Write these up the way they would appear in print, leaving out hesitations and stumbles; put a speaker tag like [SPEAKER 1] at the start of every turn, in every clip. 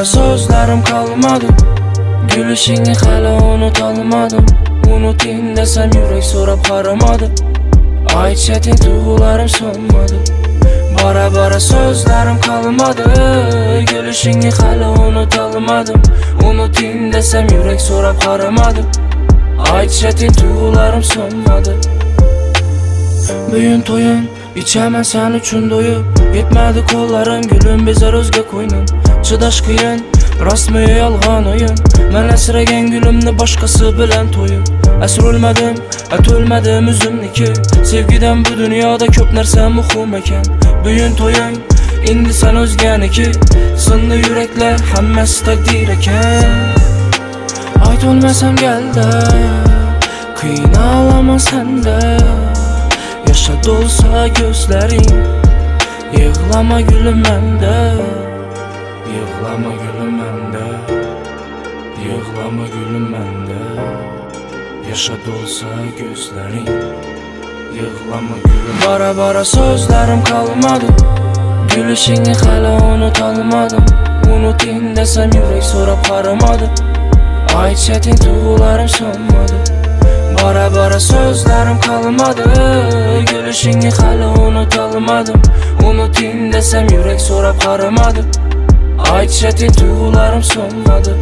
[SPEAKER 1] bara sözlerim kalmadı. Gülüşünü hala unutamadım. Unutayım desem yürek so'rab qaramadı. Aytchating tuyg'ularim so'nmadi. Bara sözlerim kalmadı. Gülüşünü hala unutamadım. Unutayım desem yürek so'rab qaramadı. Aytchating tuyg'ularim so'nmadi. Büyün to'yun ichaman sen uchun do'yib. Yetmadi qo'llarim gülüm bezar o'zga qo'ynim. Chidash qiyin rostmi yolg'on o'yin. Men asragan gülümni boshqasi bilan to'yib. Asr o'lmadim, to'lmadim o'zimniki. Sevgidan bu dunyoda ko'p narsa muhim ekan. Büyün to'yun endi sen o'zganiki. Sinli yuraklar hammasi taqdir ekan. Aytolmasam geldi qiynalaman senda. Yaşa dolsa gözlerin. Yığlama gülüm mende. Yığlama gülüm mende. Yığlama gülüm mende. Yaşa dolsa gözlerin. Yığlama gülüm. Bara sözlerim kalmadı. Gülüşünü hala unutamadım. Unutayım desem yürek so'rab qaramadı. Aytchating tuyg'ularim so'nmadi. Bara sözlerim kalmadı. Gülüşünü hala unutamadım. Unutayım desem yürek so'rab qaramadı. Aytchating tuyg'ularim so'nmadi.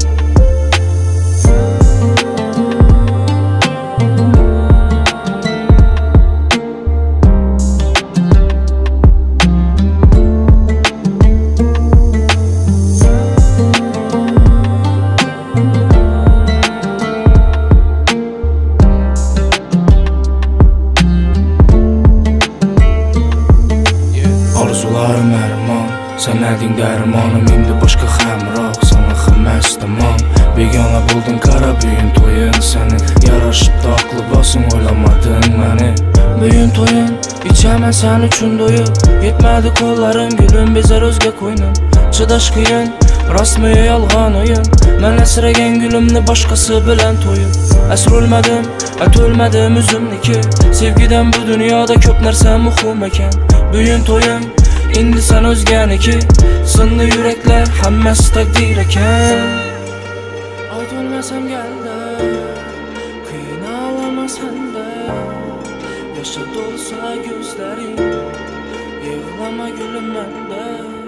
[SPEAKER 1] Arzularim armon, sen eding dermanım. Endi boshqa hamroh, sana xilmas tamom. Begona bo'lding qara büyün to'yin sening. Yarashib toq libosim o'ylamading meni. Büyün to'yin ichaman sen uchun do'yib. Yetmadi qo'llarim gülüm bezar o'zga qo'ynim. Chidash qiyin rostmi yolg'on o'yin. Men asragan gülümni boshqasi bilan to'yib. Asr o'lmadim, to'lmadim o'zimniki. Sevgidan bu dunyoda ko'p narsa muhim ekan. Büyün to'yun endi sen o'zganiki. Sinli yuraklar hammasi taqdir ekan. Aytolmasam geldi qiynalaman senda. Yaşa dolsa gözlerin. Yığlama gülüm mende.